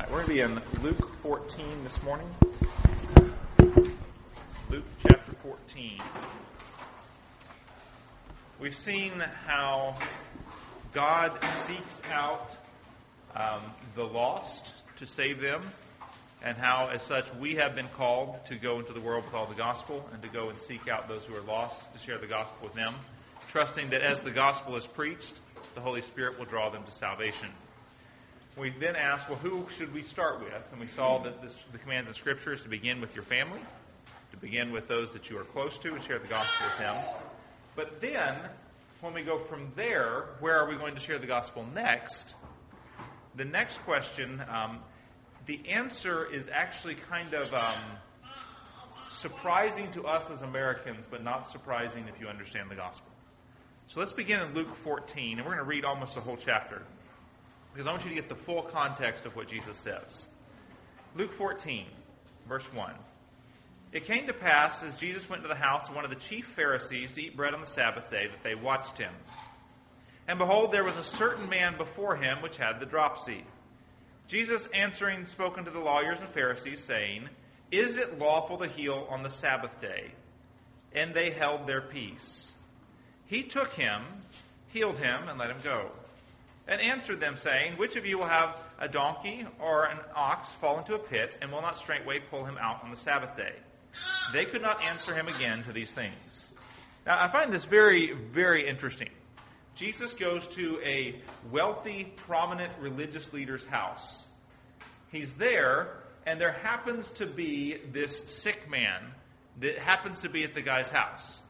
We're going to be in Luke 14 this morning. Luke chapter 14. We've seen how God seeks out the lost to save them, and how, as such, we have been called to go into the world with all the gospel and to go and seek out those who are lost, to share the gospel with them, trusting that as the gospel is preached, the Holy Spirit will draw them to salvation. We then asked, well, who should we start with? And we saw that the commands in Scripture is to begin with your family, to begin with those that you are close to and share the gospel with them. But then, when we go from there, where are we going to share the gospel next? The next question, the answer is actually kind of surprising to us as Americans, but not surprising if you understand the gospel. So let's begin in Luke 14, and we're going to read almost the whole chapter, because I want you to get the full context of what Jesus says. Luke 14, verse 1. It came to pass, as Jesus went to the house of one of the chief Pharisees to eat bread on the Sabbath day, that they watched him. And behold, there was a certain man before him which had the dropsy. Jesus answering spoke unto the lawyers and Pharisees, saying, Is it lawful to heal on the Sabbath day? And they held their peace. He took him, healed him, and let him go. And answered them, saying, Which of you will have a donkey or an ox fall into a pit, and will not straightway pull him out on the Sabbath day? They could not answer him again to these things. Now, I find this very, very interesting. Jesus goes to a wealthy, prominent religious leader's house. He's there, and there happens to be this sick man that happens to be at the guy's house.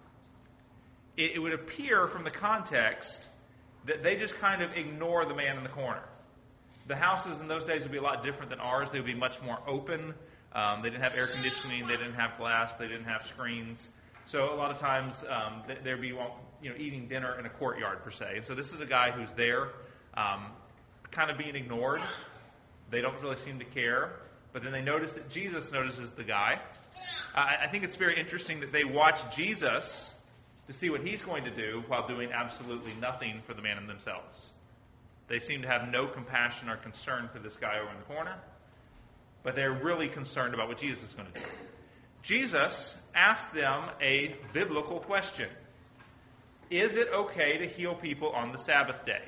It would appear from the context that they just kind of ignore the man in the corner. The houses in those days would be a lot different than ours. They would be much more open. They didn't have air conditioning. They didn't have glass. They didn't have screens. So a lot of times there'd be eating dinner in a courtyard per se. And so this is a guy who's there, kind of being ignored. They don't really seem to care. But then they notice that Jesus notices the guy. I think it's very interesting that they watch Jesus to see what he's going to do while doing absolutely nothing for the man in themselves. They seem to have no compassion or concern for this guy over in the corner, but they're really concerned about what Jesus is going to do. Jesus asked them a biblical question. Is it okay to heal people on the Sabbath day?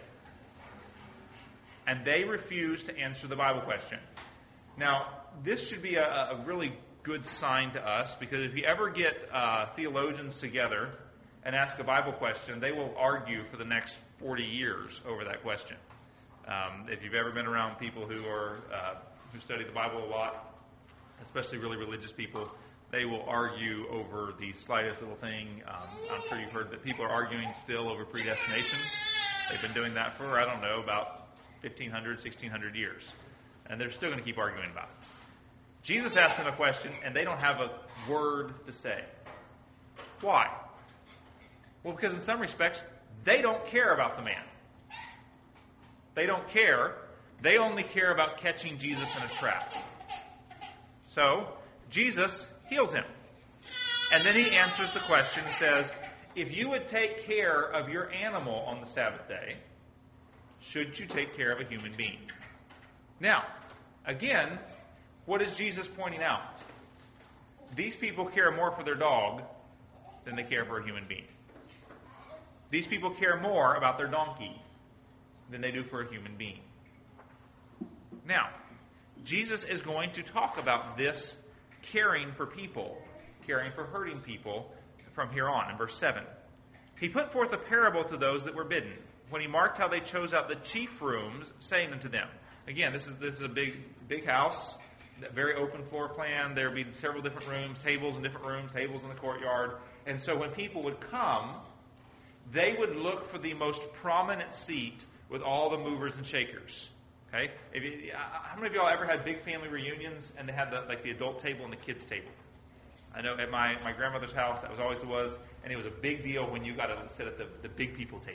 And they refused to answer the Bible question. Now, this should be a really good sign to us, because if you ever get theologians together and ask a Bible question, they will argue for the next 40 years over that question. If you've ever been around people who study the Bible a lot, especially really religious people, they will argue over the slightest little thing. I'm sure you've heard that people are arguing still over predestination. They've been doing that for, about 1,500, 1,600 years. And they're still going to keep arguing about it. Jesus asked them a question, and they don't have a word to say. Why? Well, because in some respects, they don't care about the man. They don't care. They only care about catching Jesus in a trap. So, Jesus heals him. And then he answers the question and says, if you would take care of your animal on the Sabbath day, should you take care of a human being? Now, again, what is Jesus pointing out? These people care more for their dog than they care for a human being. These people care more about their donkey than they do for a human being. Now, Jesus is going to talk about this caring for people, caring for hurting people from here on in verse 7. He put forth a parable to those that were bidden, when he marked how they chose out the chief rooms, saying unto them. Again, this is a big house, very open floor plan. There would be several different rooms, tables in different rooms, tables in the courtyard. And so when people would come, they would look for the most prominent seat with all the movers and shakers. Okay? How many of y'all ever had big family reunions and they had the adult table and the kids table? I know at my grandmother's house that always was, and it was a big deal when you got to sit at the big people table.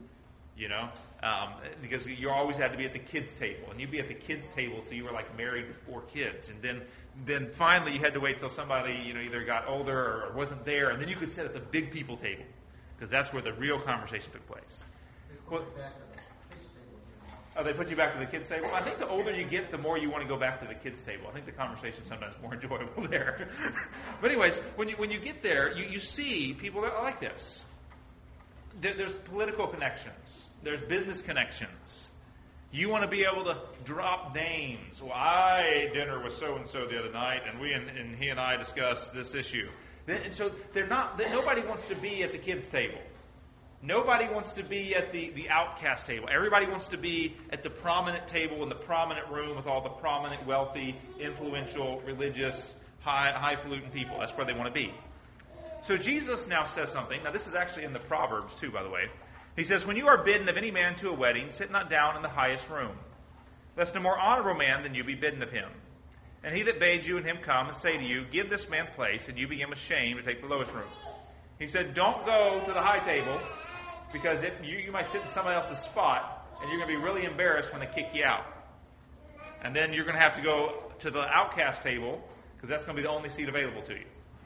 Because you always had to be at the kids' table, and you'd be at the kids' table till you were married with 4 kids, and then finally you had to wait till somebody either got older or wasn't there, and then you could sit at the big people table, because that's where the real conversation took place. Oh, they put you back to the kids' table? I think the older you get, the more you want to go back to the kids' table. I think the conversation is sometimes more enjoyable there. But anyways, when you get there, you see people that are like this. There's political connections. There's business connections. You want to be able to drop names. Well, I ate dinner with so-and-so the other night, and he and I discussed this issue. And so nobody wants to be at the kids' table. Nobody wants to be at the outcast table. Everybody wants to be at the prominent table in the prominent room with all the prominent, wealthy, influential, religious, highfalutin people. That's where they want to be. So Jesus now says something. Now, this is actually in the Proverbs, too, by the way. He says, when you are bidden of any man to a wedding, sit not down in the highest room, lest a more honorable man than you be bidden of him. And he that bade you and him come and say to you, give this man place, and you become ashamed to take the lowest room. He said, don't go to the high table, because you might sit in somebody else's spot, and you're going to be really embarrassed when they kick you out. And then you're going to have to go to the outcast table, because that's going to be the only seat available to you.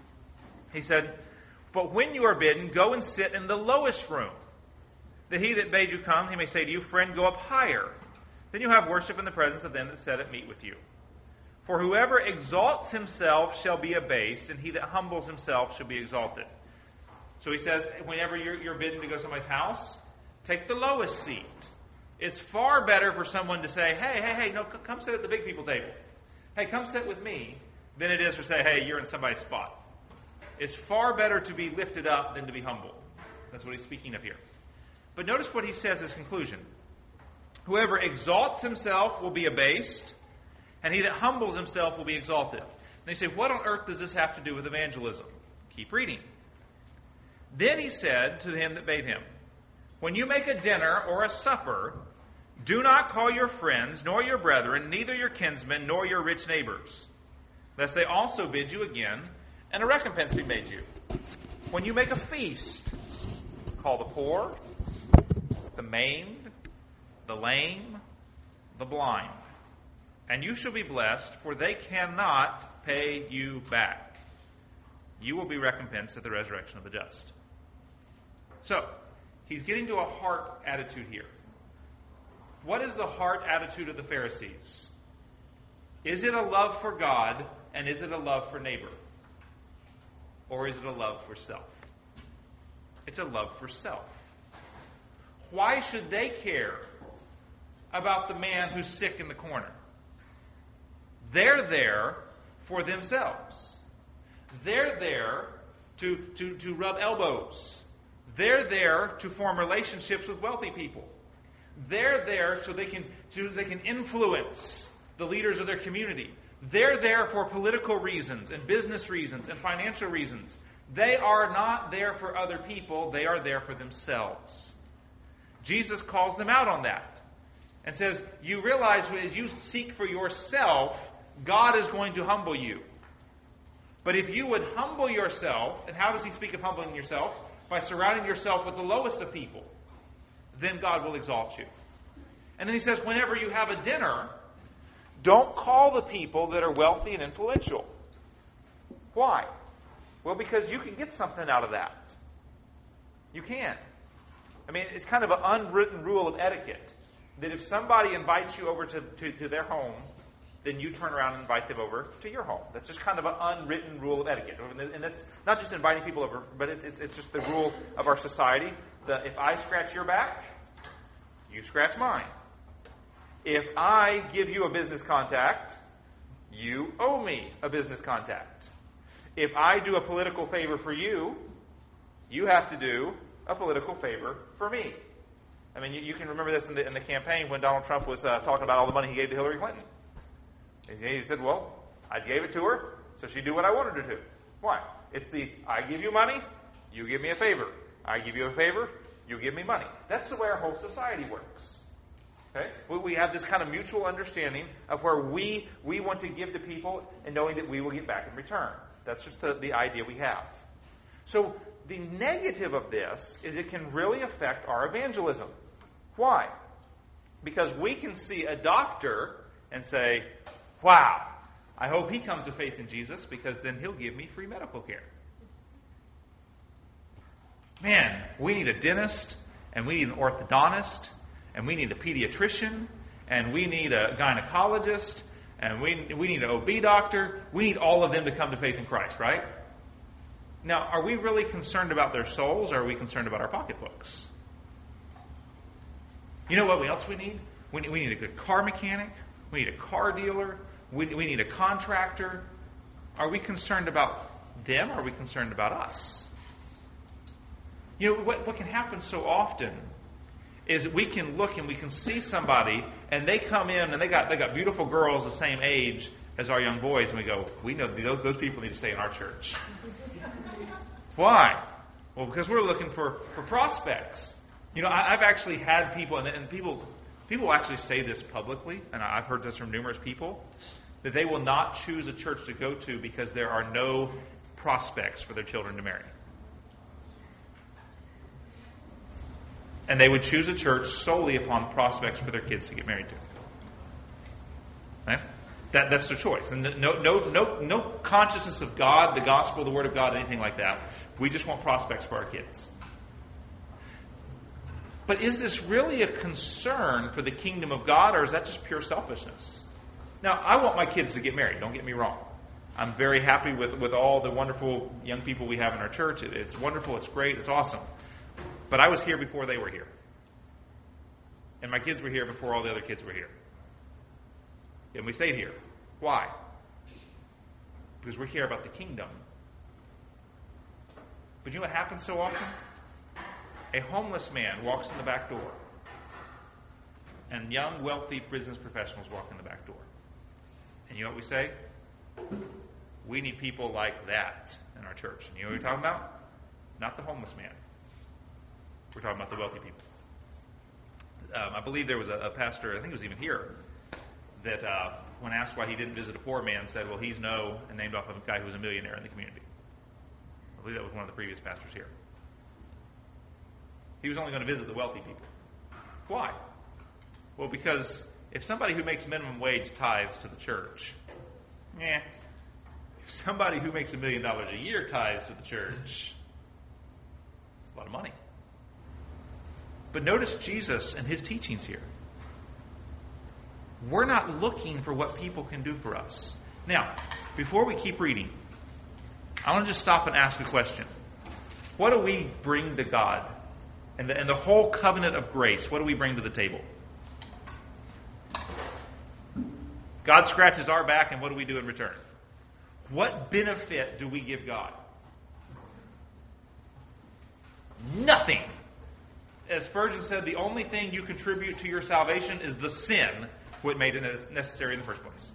He said, but when you are bidden, go and sit in the lowest room, that he that bade you come, he may say to you, friend, go up higher. Then you have worship in the presence of them that sat at meat with you. For whoever exalts himself shall be abased, and he that humbles himself shall be exalted. So he says, whenever you're bidden to go to somebody's house, take the lowest seat. It's far better for someone to say, hey, no, come sit at the big people table. Hey, come sit with me, than it is to say, hey, you're in somebody's spot. It's far better to be lifted up than to be humble. That's what he's speaking of here. But notice what he says as conclusion. Whoever exalts himself will be abased, and he that humbles himself will be exalted. And you say, what on earth does this have to do with evangelism? Keep reading. Then he said to him that bade him, when you make a dinner or a supper, do not call your friends, nor your brethren, neither your kinsmen, nor your rich neighbors, lest they also bid you again, and a recompense be made you. When you make a feast, call the poor, the maimed, the lame, the blind, and you shall be blessed, for they cannot pay you back. You will be recompensed at the resurrection of the just. So, he's getting to a heart attitude here. What is the heart attitude of the Pharisees? Is it a love for God, and is it a love for neighbor? Or is it a love for self? It's a love for self. Why should they care about the man who's sick in the corner? They're there for themselves. They're there to rub elbows. They're there to form relationships with wealthy people. They're there so they can influence the leaders of their community. They're there for political reasons and business reasons and financial reasons. They are not there for other people. They are there for themselves. Jesus calls them out on that and says, you realize as you seek for yourself, God is going to humble you. But if you would humble yourself, and how does he speak of humbling yourself? By surrounding yourself with the lowest of people. Then God will exalt you. And then he says, whenever you have a dinner, don't call the people that are wealthy and influential. Why? Well, because you can get something out of that. You can. I mean, it's kind of an unwritten rule of etiquette that if somebody invites you over to their home, then you turn around and invite them over to your home. That's just kind of an unwritten rule of etiquette. And that's not just inviting people over, but it's just the rule of our society. If I scratch your back, you scratch mine. If I give you a business contact, you owe me a business contact. If I do a political favor for you, you have to do a political favor for me. I mean, you can remember this in the campaign when Donald Trump was talking about all the money he gave to Hillary Clinton. He said, well, I gave it to her, so she'd do what I wanted her to. Why? It's I give you money, you give me a favor. I give you a favor, you give me money. That's the way our whole society works. Okay? We have this kind of mutual understanding of where we want to give to people and knowing that we will get back in return. That's just the idea we have. So the negative of this is it can really affect our evangelism. Why? Because we can see a doctor and say, wow, I hope he comes to faith in Jesus because then he'll give me free medical care. Man, we need a dentist, and we need an orthodontist, and we need a pediatrician, and we need a gynecologist, and we need an OB doctor. We need all of them to come to faith in Christ, right? Now, are we really concerned about their souls, or are we concerned about our pocketbooks? You know what else we need? We need a good car mechanic. We need a car dealer. We need a contractor. Are we concerned about them, or are we concerned about us? You know, what can happen so often is that we can look and we can see somebody, and they come in, and they got beautiful girls the same age as our young boys, and we go, we know those people need to stay in our church. Why? Well, because we're looking for prospects. You know, I've actually had people, and people actually say this publicly, and I've heard this from numerous people, that they will not choose a church to go to because there are no prospects for their children to marry. And they would choose a church solely upon prospects for their kids to get married to. Right? That's their choice. And no consciousness of God, the gospel, the word of God, anything like that. We just want prospects for our kids. But is this really a concern for the kingdom of God, or is that just pure selfishness? Now, I want my kids to get married, don't get me wrong. I'm very happy with all the wonderful young people we have in our church. It's wonderful, it's great, it's awesome. But I was here before they were here. And my kids were here before all the other kids were here. And we stayed here. Why? Because we're here about the kingdom. But you know what happens so often? A homeless man walks in the back door. And young, wealthy business professionals walk in the back door. And you know what we say? We need people like that in our church. And you know what we're talking about? Not the homeless man. We're talking about the wealthy people. I believe there was a pastor, I think it was even here, that when asked why he didn't visit a poor man, said, well, he's and named off of a guy who was a millionaire in the community. I believe that was one of the previous pastors here. He was only going to visit the wealthy people. Why? Well, because if somebody who makes minimum wage tithes to the church, if somebody who makes $1 million a year tithes to the church, it's a lot of money. But notice Jesus and his teachings here. We're not looking for what people can do for us. Now, before we keep reading, I want to just stop and ask a question. What do we bring to God? And the whole covenant of grace, what do we bring to the table? God scratches our back, and what do we do in return? What benefit do we give God? Nothing. As Spurgeon said, the only thing you contribute to your salvation is the sin what made it necessary in the first place.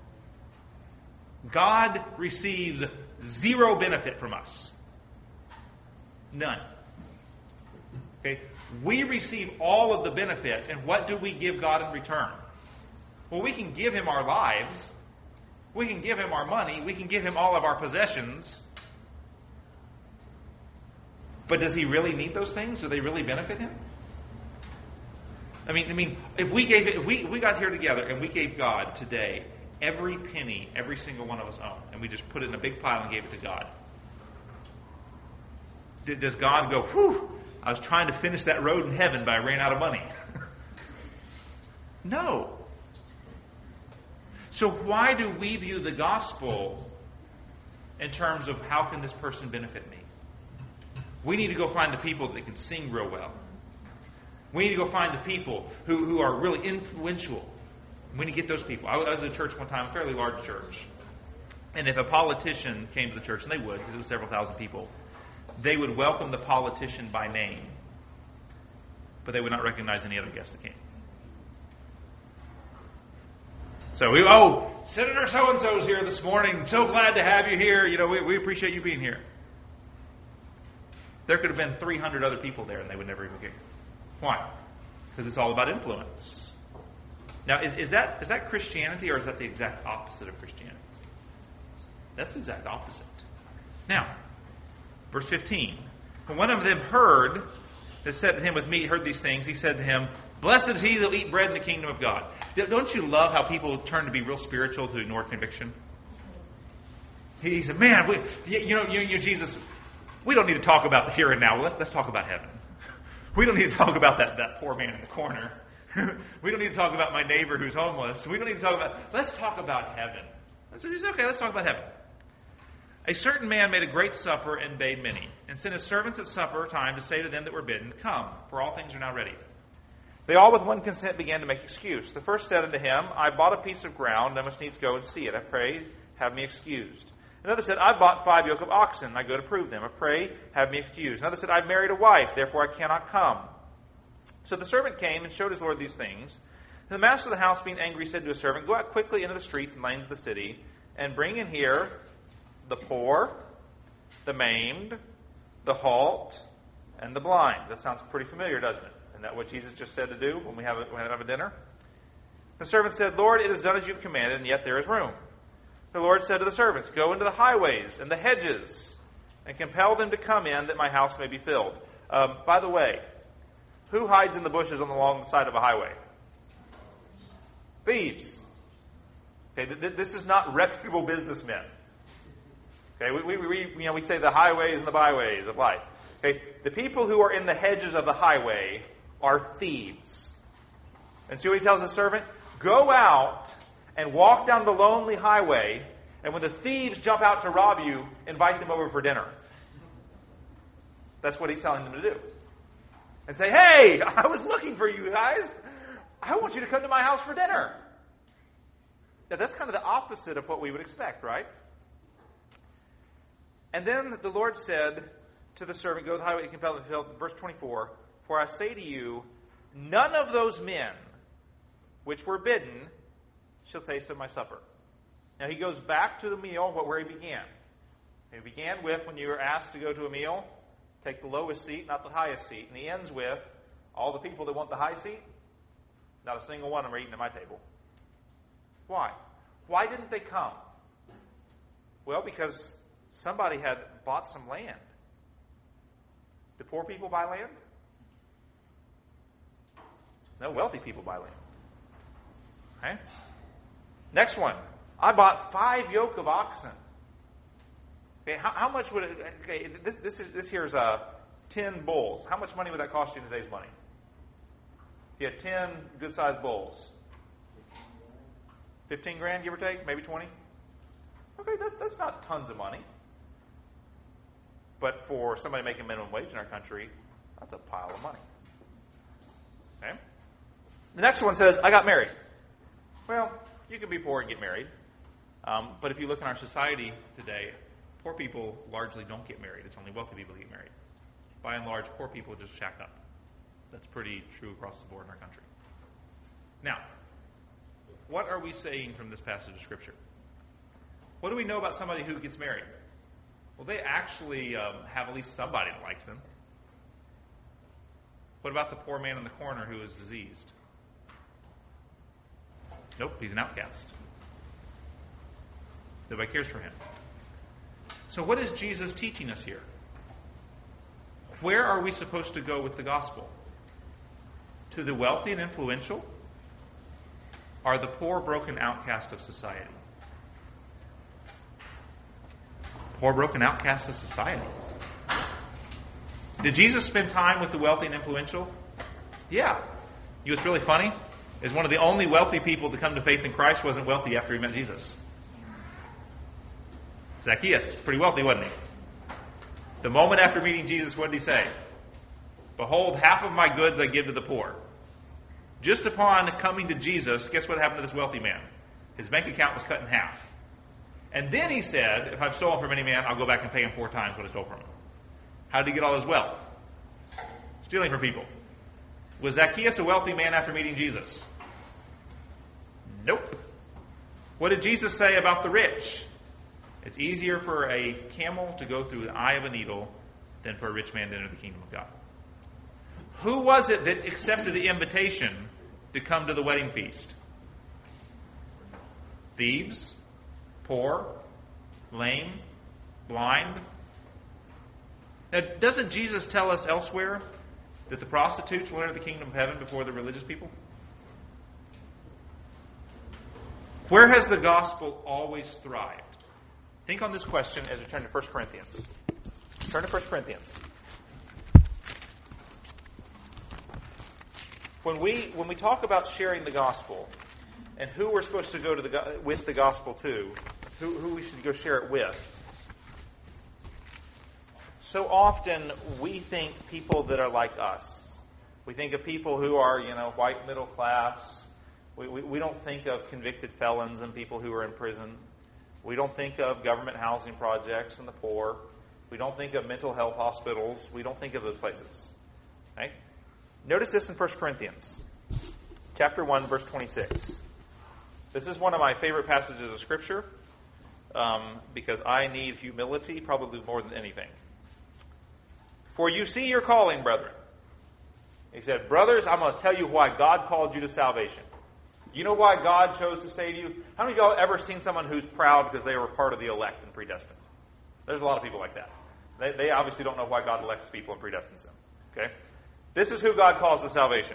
God receives zero benefit from us. None. Okay? We receive all of the benefit, and what do we give God in return? Well, we can give him our lives. We can give him our money. We can give him all of our possessions. But does he really need those things? Do they really benefit him? I mean, if we got here together and we gave God today every penny every single one of us own, and we just put it in a big pile and gave it to God, does God go, whew, I was trying to finish that road in heaven, but I ran out of money? No. So why do we view the gospel in terms of how can this person benefit me? We need to go find the people that can sing real well. We need to go find the people who are really influential. We need to get those people. I was at a church one time, a fairly large church. And if a politician came to the church, and they would, because it was several thousand people, they would welcome the politician by name. But they would not recognize any other guests that came. So Senator so-and-so's here this morning. So glad to have you here. You know, we appreciate you being here. There could have been 300 other people there, and they would never even care. Why? Because it's all about influence. Now, is that Christianity, or is that the exact opposite of Christianity? That's the exact opposite. Now, verse 15. When one of them heard that said to him with meat, heard these things, he said to him, blessed is he that will eat bread in the kingdom of God. Don't you love how people turn to be real spiritual to ignore conviction? He said, man, Jesus, we don't need to talk about the here and now. Let's talk about heaven. We don't need to talk about that poor man in the corner. We don't need to talk about my neighbor who's homeless. We don't need to talk about, let's talk about heaven. So he said, okay, let's talk about heaven. A certain man made a great supper and bade many, and sent his servants at supper time to say to them that were bidden, come, for all things are now ready. They all with one consent began to make excuse. The first said unto him, I bought a piece of ground, I must needs go and see it. I pray, have me excused. Another said, I bought 5 yoke of oxen, I go to prove them. I pray, have me excused. Another said, I've married a wife, therefore I cannot come. So the servant came and showed his lord these things. And the master of the house, being angry, said to his servant, go out quickly into the streets and lanes of the city, and bring in here the poor, the maimed, the halt, and the blind. That sounds pretty familiar, doesn't it? Isn't that what Jesus just said to do when we have a dinner? The servant said, Lord, it is done as you've commanded, and yet there is room. The Lord said to the servants, go into the highways and the hedges, and compel them to come in, that my house may be filled. By the way, who hides in the bushes along the side of a highway? Thieves. Okay, this is not reputable businessmen. Okay, we say the highways and the byways of life. Okay, the people who are in the hedges of the highway are thieves. And so he tells his servant, go out and walk down the lonely highway, and when the thieves jump out to rob you, invite them over for dinner. That's what he's telling them to do. And say, hey, I was looking for you guys. I want you to come to my house for dinner. Now, that's kind of the opposite of what we would expect, right? And then the Lord said to the servant, go to the highway and compel them to fill. Verse 24, for I say to you, none of those men which were bidden shall taste of my supper. Now he goes back to the meal where he began. He began with, when you were asked to go to a meal, take the lowest seat, not the highest seat. And he ends with, all the people that want the high seat, not a single one of them are eating at my table. Why? Why didn't they come? Well, because somebody had bought some land. Do poor people buy land? No, wealthy people buy land. Okay? Next one. I bought 5 yoke of oxen. Okay, how much would it... Okay, this here's 10 bulls. How much money would that cost you in today's money? If you had 10 good-sized bulls. 15 grand, give or take? Maybe 20? Okay, that's not tons of money. But for somebody making minimum wage in our country, that's a pile of money. Okay? The next one says, I got married. Well, you can be poor and get married. But if you look in our society today, poor people largely don't get married. It's only wealthy people that get married. By and large, poor people just shack up. That's pretty true across the board in our country. Now, what are we saying from this passage of Scripture? What do we know about somebody who gets married? Well, they actually have at least somebody that likes them. What about the poor man in the corner who is diseased? Nope, he's an outcast. Nobody cares for him. So what is Jesus teaching us here? Where are we supposed to go with the gospel? To the wealthy and influential? Or the poor, broken outcast of society? Poor, broken outcast of society. Did Jesus spend time with the wealthy and influential? Yeah. You know what's really funny? Is one of the only wealthy people to come to faith in Christ wasn't wealthy after he met Jesus. Zacchaeus, pretty wealthy, wasn't he? The moment after meeting Jesus, what did he say? Behold, half of my goods I give to the poor. Just upon coming to Jesus, guess what happened to this wealthy man? His bank account was cut in half. And then he said, if I've stolen from any man, I'll go back and pay him 4 times what I stole from him. How did he get all his wealth? Stealing from people. Was Zacchaeus a wealthy man after meeting Jesus? Nope. What did Jesus say about the rich? It's easier for a camel to go through the eye of a needle than for a rich man to enter the kingdom of God. Who was it that accepted the invitation to come to the wedding feast? Thieves, poor, lame, blind. Now, doesn't Jesus tell us elsewhere that the prostitutes will enter the kingdom of heaven before the religious people? Where has the gospel always thrived? Think on this question as we turn to 1 Corinthians. Turn to 1 Corinthians. When we talk about sharing the gospel and who we're supposed to go to with the gospel to, who we should go share it with, so often we think people that are like us. We think of people who are, white middle class. We don't think of convicted felons and people who are in prison. We don't think of government housing projects and the poor. We don't think of mental health hospitals. We don't think of those places. Okay? Notice this in 1 Corinthians, chapter 1, verse 26. This is one of my favorite passages of Scripture because I need humility probably more than anything. For you see your calling, brethren. He said, brothers, I'm going to tell you why God called you to salvation. You know why God chose to save you? How many of y'all ever seen someone who's proud because they were part of the elect and predestined? There's a lot of people like that. They obviously don't know why God elects people and predestines them. Okay? This is who God calls to salvation.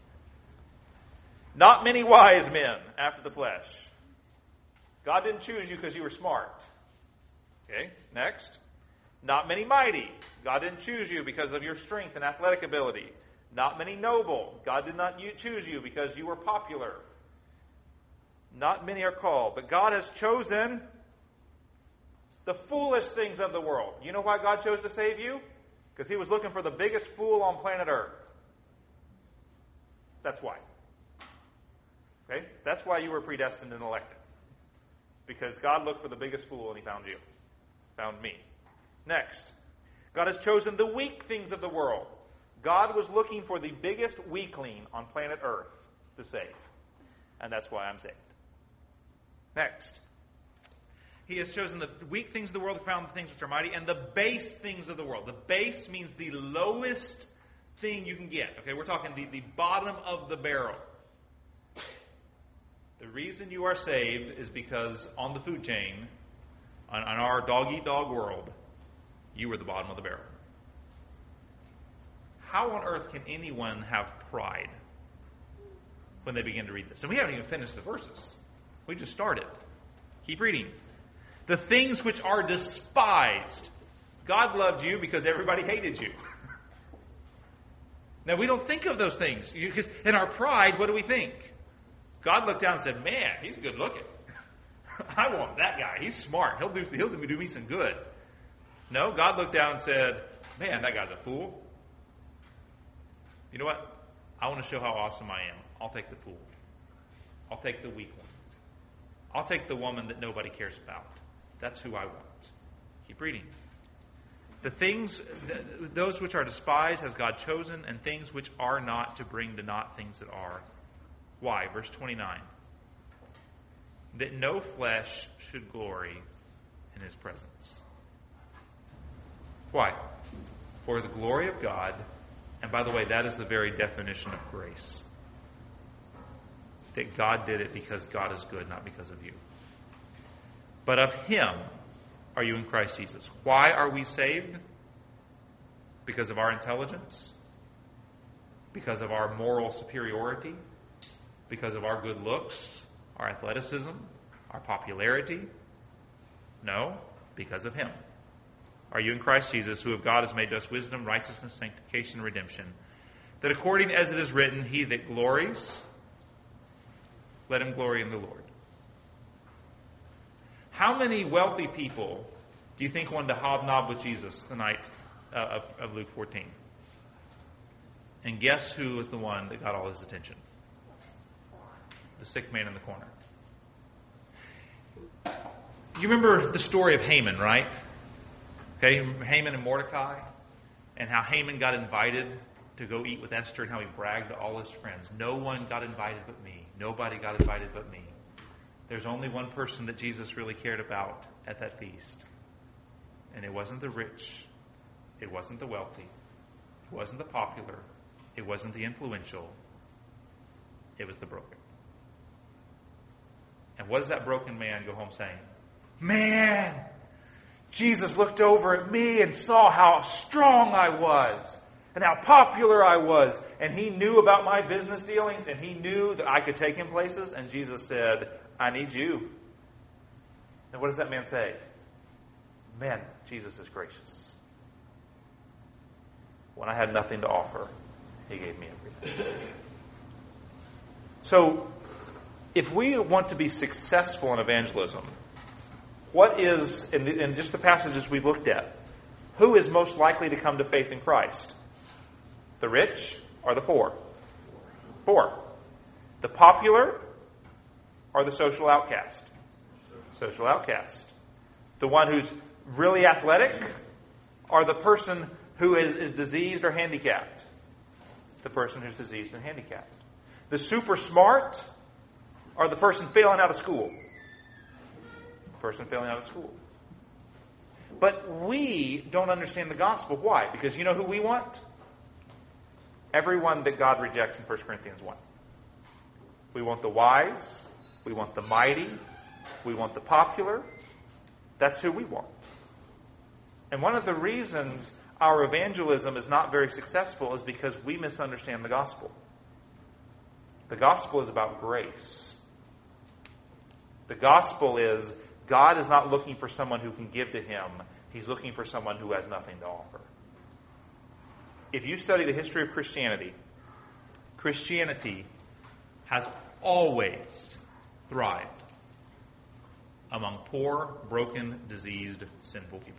Not many wise men after the flesh. God didn't choose you because you were smart. Okay, next. Not many mighty. God didn't choose you because of your strength and athletic ability. Not many noble. God did not choose you because you were popular. Not many are called. But God has chosen the foolish things of the world. You know why God chose to save you? Because He was looking for the biggest fool on planet Earth. That's why. Okay? That's why you were predestined and elected. Because God looked for the biggest fool and He found you. Found me. Next. God has chosen the weak things of the world. God was looking for the biggest weakling on planet Earth to save. And that's why I'm saved. Next. He has chosen the weak things of the world to confound the things which are mighty, and the base things of the world. The base means the lowest thing you can get. Okay, we're talking the bottom of the barrel. The reason you are saved is because on the food chain, on our dog-eat-dog world, you were the bottom of the barrel. How on earth can anyone have pride when they begin to read this? And we haven't even finished the verses. We just started. Keep reading. The things which are despised. God loved you because everybody hated you. Now, we don't think of those things. Because in our pride, what do we think? God looked down and said, man, he's good looking. I want that guy. He's smart. He'll do me some good. No, God looked down and said, man, that guy's a fool. You know what? I want to show how awesome I am. I'll take the fool. I'll take the weak one. I'll take the woman that nobody cares about. That's who I want. Keep reading. The things, those which are despised has God chosen, and things which are not to bring to naught things that are. Why? Verse 29. That no flesh should glory in His presence. Why? For the glory of God, and by the way, that is the very definition of grace. That God did it because God is good, not because of you. But of Him are you in Christ Jesus. Why are we saved? Because of our intelligence? Because of our moral superiority? Because of our good looks? Our athleticism? Our popularity? No, because of Him. Are you in Christ Jesus, who of God has made to us wisdom, righteousness, sanctification, redemption? That according as it is written, he that glories, let him glory in the Lord. How many wealthy people do you think wanted to hobnob with Jesus the night of Luke 14? And guess who was the one that got all his attention? The sick man in the corner. You remember the story of Haman, right? Okay, Haman and Mordecai, and how Haman got invited to go eat with Esther, and how he bragged to all his friends. No one got invited but me. Nobody got invited but me. There's only one person that Jesus really cared about at that feast. And it wasn't the rich. It wasn't the wealthy. It wasn't the popular. It wasn't the influential. It was the broken. And what does that broken man go home saying? Man, Jesus looked over at me and saw how strong I was and how popular I was. And He knew about my business dealings, and He knew that I could take him places. And Jesus said, I need you. And what does that man say? Man, Jesus is gracious. When I had nothing to offer, He gave me everything. So, if we want to be successful in evangelism, what is, in just the passages we've looked at, who is most likely to come to faith in Christ? The rich or the poor? Poor. The popular or the social outcast? Social outcast. The one who's really athletic or the person who is diseased or handicapped? The person who's diseased and handicapped. The super smart or the person failing out of school? The person failing out of school. But we don't understand the gospel. Why? Because you know who we want? Everyone that God rejects in 1 Corinthians 1. We want the wise. We want the mighty. We want the popular. That's who we want. And one of the reasons our evangelism is not very successful is because we misunderstand the gospel. The gospel is about grace. The gospel is God is not looking for someone who can give to Him. He's looking for someone who has nothing to offer. If you study the history of Christianity, Christianity has always thrived among poor, broken, diseased, sinful people.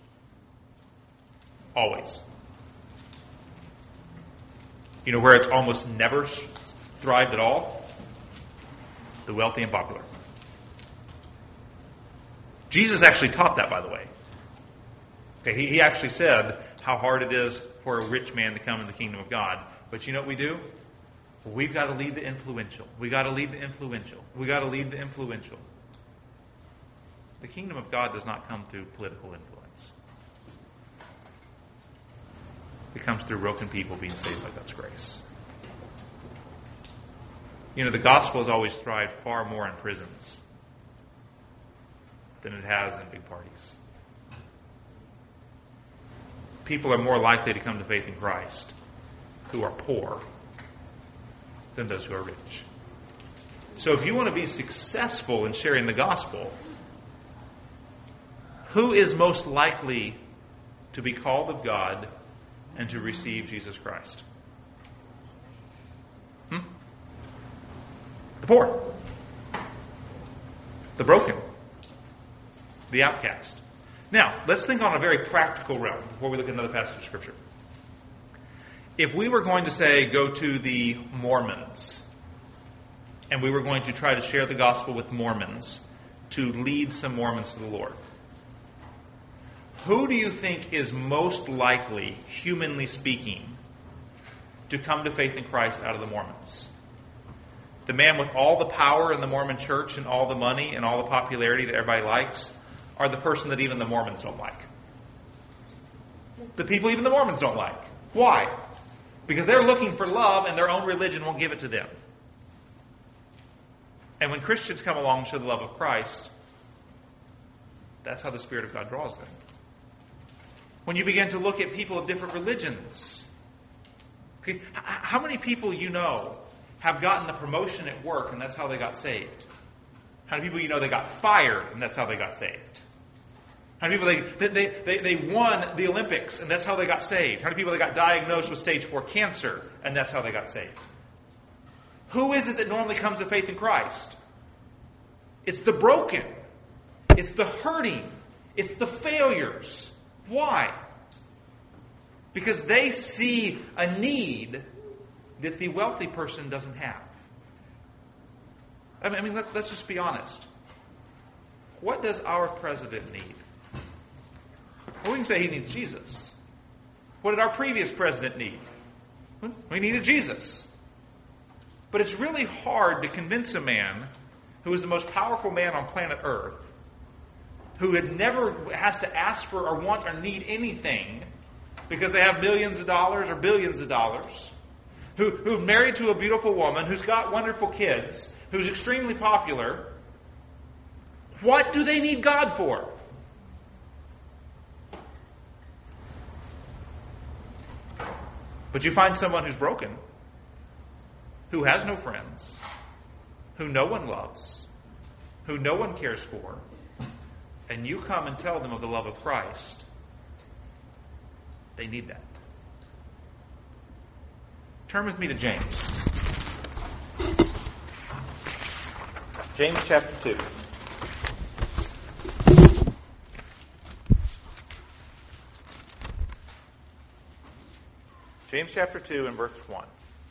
Always. You know where it's almost never thrived at all? The wealthy and popular. Jesus actually taught that, by the way. Okay, he actually said how hard it is for a rich man to come in the kingdom of God. But you know what we do? We've got to lead the influential. We've got to lead the influential. We've got to lead the influential. The kingdom of God does not come through political influence. It comes through broken people being saved by God's grace. You know, the gospel has always thrived far more in prisons than it has in big parties. People are more likely to come to faith in Christ who are poor than those who are rich. So if you want to be successful in sharing the gospel, who is most likely to be called of God and to receive Jesus Christ? The poor. The broken. The outcast. Now, let's think on a very practical realm before we look at another passage of Scripture. If we were going to say, go to the Mormons, and we were going to try to share the gospel with Mormons to lead some Mormons to the Lord, who do you think is most likely, humanly speaking, to come to faith in Christ out of the Mormons? The man with all the power in the Mormon church and all the money and all the popularity that everybody likes, or the person that even the Mormons don't like? The people even the Mormons don't like. Why? Because they're looking for love and their own religion won't give it to them. And when Christians come along and show the love of Christ, that's how the Spirit of God draws them. When you begin to look at people of different religions, okay, how many people you know have gotten a promotion at work and that's how they got saved? How many people you know they got fired and that's how they got saved? How many people they won the Olympics and that's how they got saved? How many people they got diagnosed with stage 4 cancer and that's how they got saved? Who is it that normally comes to faith in Christ? It's the broken. It's the hurting. It's the failures. Why? Because they see a need that the wealthy person doesn't have. I mean, let's just be honest. What does our president need? Well, we can say he needs Jesus. What did our previous president need? We needed Jesus. But it's really hard to convince a man who is the most powerful man on planet Earth, who never has to ask for or want or need anything because they have millions of dollars or billions of dollars, who's married to a beautiful woman, who's got wonderful kids, who's extremely popular. What do they need God for? But you find someone who's broken, who has no friends, who no one loves, who no one cares for, and you come and tell them of the love of Christ, they need that. Turn with me to James. James chapter 2. James chapter 2 and verse 1.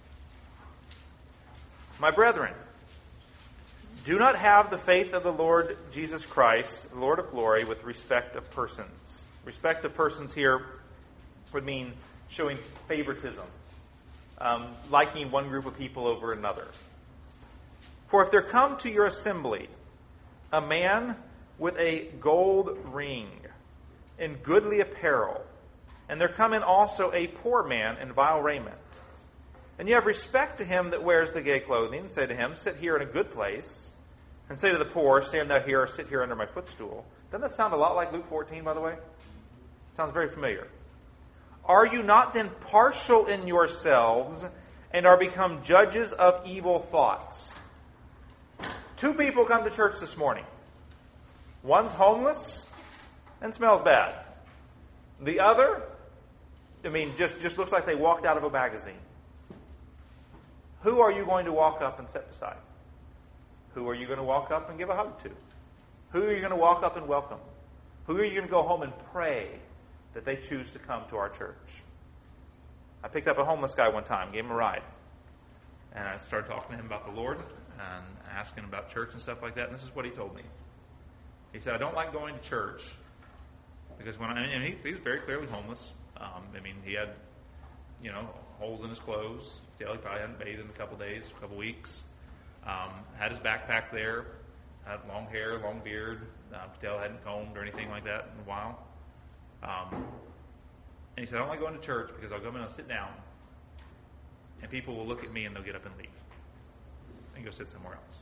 My brethren, do not have the faith of the Lord Jesus Christ, the Lord of glory, with respect of persons. Respect of persons here would mean showing favoritism, liking one group of people over another. For if there come to your assembly a man with a gold ring in goodly apparel, and there come in also a poor man in vile raiment, and you have respect to him that wears the gay clothing, and say to him, sit here in a good place, and say to the poor, stand thou here, or sit here under my footstool. Doesn't that sound a lot like Luke 14, by the way? It sounds very familiar. Are you not then partial in yourselves, and are become judges of evil thoughts? 2 people come to church this morning. One's homeless and smells bad. The other, just looks like they walked out of a magazine. Who are you going to walk up and sit beside? Who are you going to walk up and give a hug to? Who are you going to walk up and welcome? Who are you going to go home and pray that they choose to come to our church? I picked up a homeless guy one time, gave him a ride. And I started talking to him about the Lord and asking him about church and stuff like that. And this is what he told me. He said, I don't like going to church because he was very clearly homeless. He had, holes in his clothes. He probably hadn't bathed in a couple days, a couple weeks. Had his backpack there. Had long hair, long beard. Tell hadn't combed or anything like that in a while. And he said, I don't like going to church because I'll go in and I'll sit down, and people will look at me and they'll get up and leave and go sit somewhere else.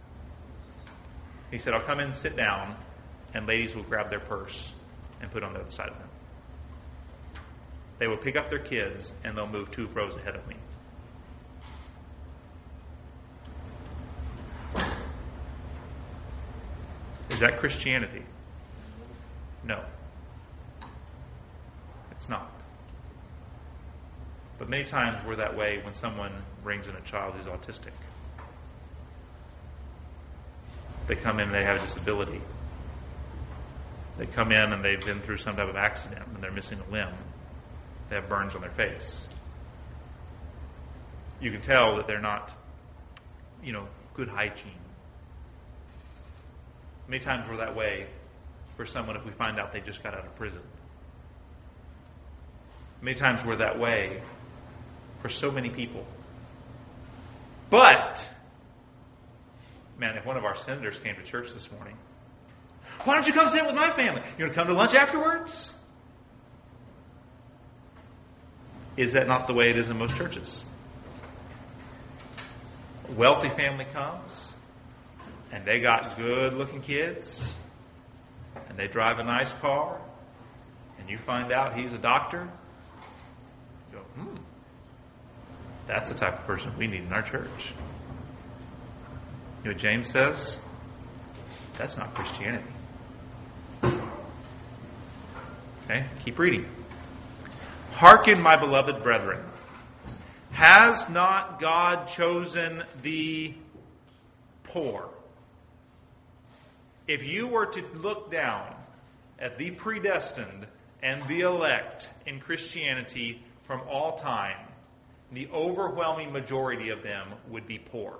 He said, I'll come in and sit down, and ladies will grab their purse and put it on the other side of them. They will pick up their kids, and they'll move 2 rows ahead of me. Is that Christianity? No. It's not. But many times we're that way when someone brings in a child who's autistic. They come in and they have a disability. They come in and they've been through some type of accident and they're missing a limb. They have burns on their face. You can tell that they're not, good hygiene. Many times we're that way for someone if we find out they just got out of prison. Many times we're that way for so many people. But, man, if one of our senators came to church this morning, why don't you come sit with my family? You're going to come to lunch afterwards? Is that not the way it is in most churches? A wealthy family comes, and they got good-looking kids, and they drive a nice car, and you find out he's a doctor. You go, that's the type of person we need in our church. You know what James says? That's not Christianity. Okay, keep reading. Hearken, my beloved brethren. Has not God chosen the poor? If you were to look down at the predestined and the elect in Christianity from all time, the overwhelming majority of them would be poor.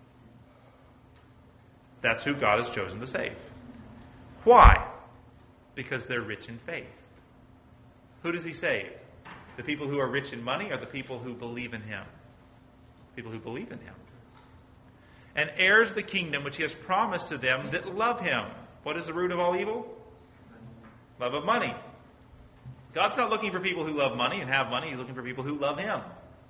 That's who God has chosen to save. Why? Because they're rich in faith. Who does he save? The people who are rich in money or the people who believe in him? People who believe in him. And heirs the kingdom which he has promised to them that love him. What is the root of all evil? Love of money. God's not looking for people who love money and have money. He's looking for people who love him.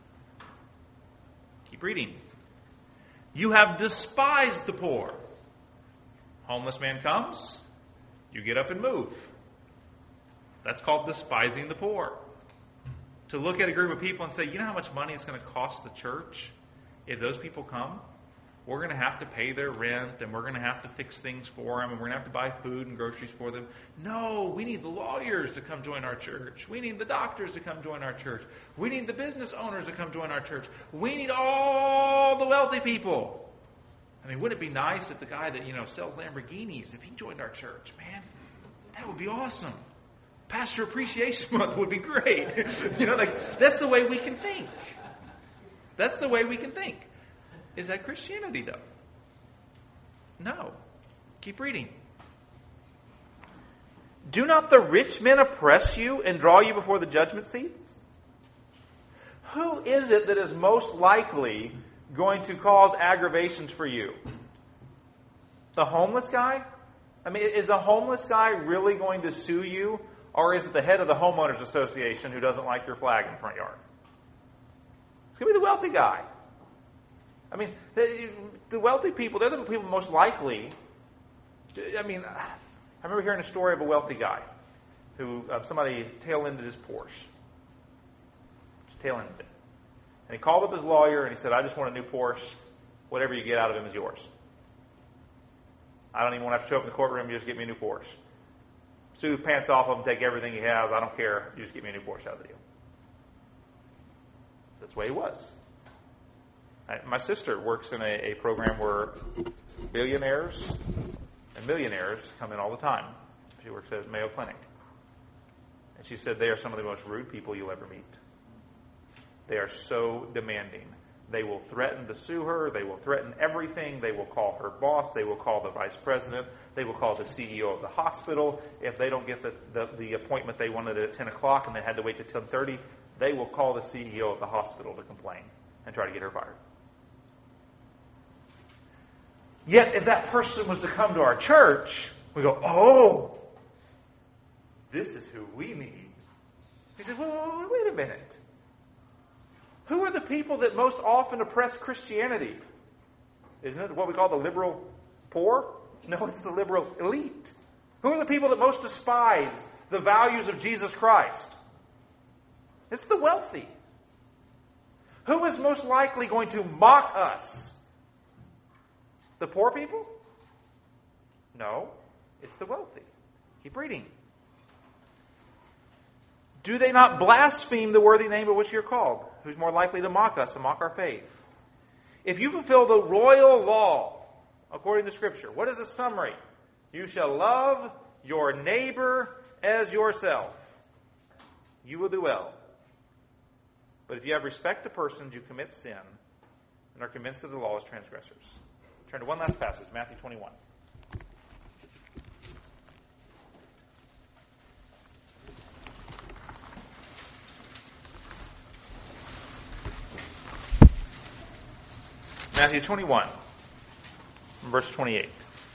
Keep reading. You have despised the poor. Homeless man comes, you get up and move. That's called despising the poor. To look at a group of people and say, you know how much money it's going to cost the church if those people come? We're going to have to pay their rent, and we're going to have to fix things for them, and we're going to have to buy food and groceries for them. No, we need the lawyers to come join our church. We need the doctors to come join our church. We need the business owners to come join our church. We need all the wealthy people. I mean, wouldn't it be nice if the guy that, sells Lamborghinis, if he joined our church, man? That would be awesome. Pastor Appreciation Month would be great. That's the way we can think. That's the way we can think. Is that Christianity, though? No. Keep reading. Do not the rich men oppress you and draw you before the judgment seats? Who is it that is most likely going to cause aggravations for you? The homeless guy? I mean, is the homeless guy really going to sue you? Or is it the head of the homeowners association who doesn't like your flag in the front yard? It's going to be the wealthy guy. I mean, the wealthy people, they're the people most likely. I mean, I remember hearing a story of a wealthy guy who somebody tail-ended his Porsche. Just tail-ended it. And he called up his lawyer and he said, I just want a new Porsche. Whatever you get out of him is yours. I don't even want to have to show up in the courtroom. You just get me a new Porsche. Sue the pants off of him, take everything he has. I don't care. You just get me a new Porsche out of the deal. That's the way he was. My sister works in a program where billionaires and millionaires come in all the time. She works at Mayo Clinic. And she said they are some of the most rude people you'll ever meet. They are so demanding. They will threaten to sue her. They will threaten everything. They will call her boss. They will call the vice president. They will call the CEO of the hospital. If they don't get the appointment they wanted at 10 o'clock and they had to wait till 10:30, they will call the CEO of the hospital to complain and try to get her fired. Yet, if that person was to come to our church, we go, oh, this is who we need. He said, well, wait a minute. Who are the people that most often oppress Christianity? Isn't it what we call the liberal poor? No, it's the liberal elite. Who are the people that most despise the values of Jesus Christ? It's the wealthy. Who is most likely going to mock us? The poor people? No, it's the wealthy. Keep reading. Do they not blaspheme the worthy name of which you're called? Who's more likely to mock us and mock our faith? If you fulfill the royal law, according to Scripture, what is the summary? You shall love your neighbor as yourself. You will do well. But if you have respect to persons, you commit sin and are convinced of the law as transgressors. Turn to one last passage, Matthew 21. Matthew 21, verse 28.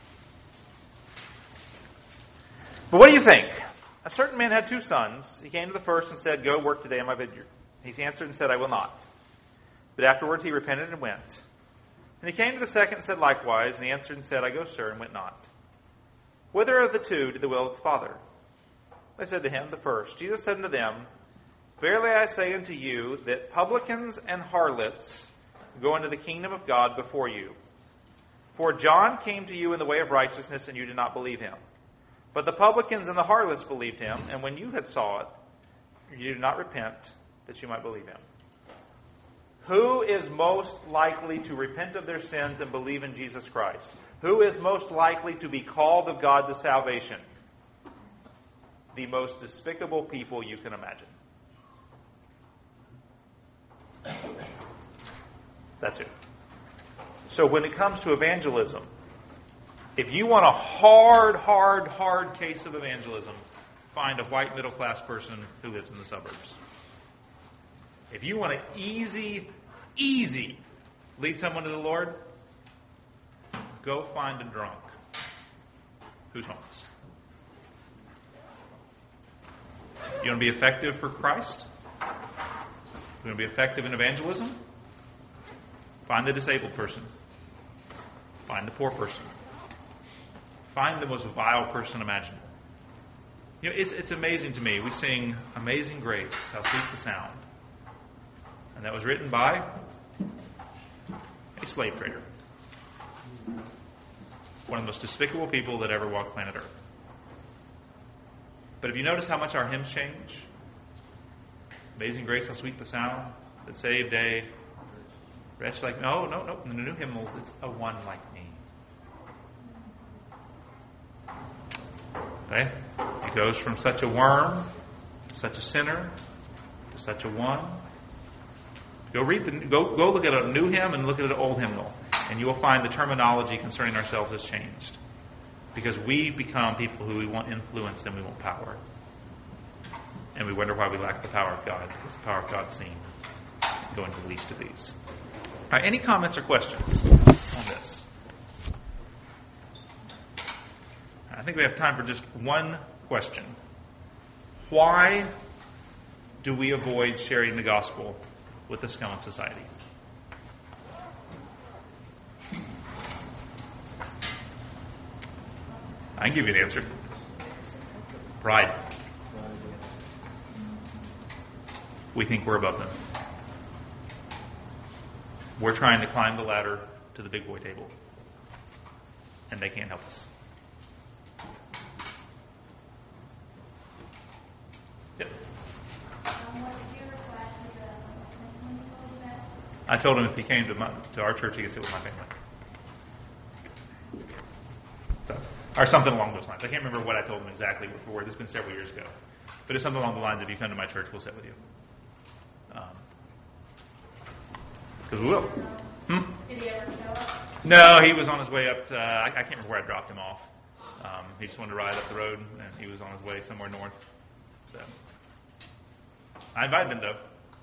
But what do you think? A certain man had 2 sons. He came to the first and said, go work today in my vineyard. He answered and said, I will not. But afterwards he repented and went. And he came to the second and said likewise, and he answered and said, I go, sir, and went not. Whither of the 2 did the will of the Father? They said to him, the first. Jesus said unto them, verily I say unto you, that publicans and harlots go into the kingdom of God before you. For John came to you in the way of righteousness, and you did not believe him. But the publicans and the harlots believed him, and when you had saw it, you did not repent, that you might believe him. Who is most likely to repent of their sins and believe in Jesus Christ? Who is most likely to be called of God to salvation? The most despicable people you can imagine. That's it. So when it comes to evangelism, if you want a hard case of evangelism, find a white middle-class person who lives in the suburbs. If you want to easy lead someone to the Lord, go find a drunk who's homeless. You want to be effective for Christ? You want to be effective in evangelism? Find the disabled person. Find the poor person. Find the most vile person imaginable. You know, it's amazing to me. We sing Amazing Grace, how sweet the sound. And that was written by a slave trader. One of the most despicable people that ever walked planet Earth. But have you noticed how much our hymns change? Amazing Grace, how sweet the sound that saved a Wretch like, no. In the new hymnals, it's a one like me. Okay? It goes from such a worm to such a sinner to such a one. Go look at a new hymn and look at an old hymnal, and you will find the terminology concerning ourselves has changed. Because we become people who we want influence and we want power. And we wonder why we lack the power of God, because the power of God's seen going to the least of these. All right, any comments or questions on this? I think we have time for just one question. Why do we avoid sharing the gospel with the scum of society? I can give you an answer. Pride. We think we're above them. We're trying to climb the ladder to the big boy table, and they can't help us. Yep. I told him if he came to our church, he could sit with my family. So, or something along those lines. I can't remember what I told him exactly before. This has been several years ago. But it's something along the lines, if you come to my church, we'll sit with you. Because we will. Did he ever show up? No, he was on his way up to, I can't remember where I dropped him off. He just wanted to ride up the road, and he was on his way somewhere north. So I invited him, though.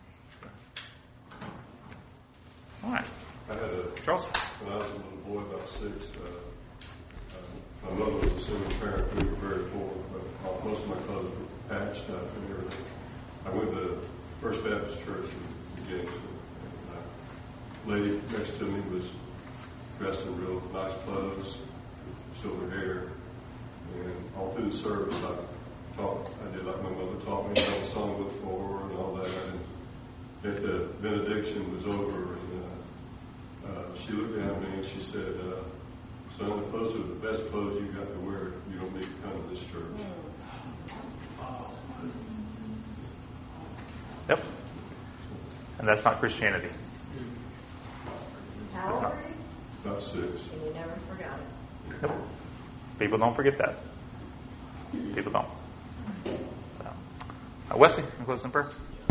All right. I had Charles? when I was a little boy, about 6, my mother was a single parent. We were very poor, but most of my clothes were patched up and everything. I went to First Baptist Church in Gainesville. The lady next to me was dressed in real nice clothes, silver hair, and all through the service I did like my mother taught me, how the song looked forward and all that. And at the benediction was over, and she looked at me and she said, "Son, those are the best clothes you got to wear. You don't need to come to this church." Yep. And that's not Christianity. How old were you? About 6. And you never forgot it. Nope. People don't forget that. People don't. So, Wesley, close in prayer.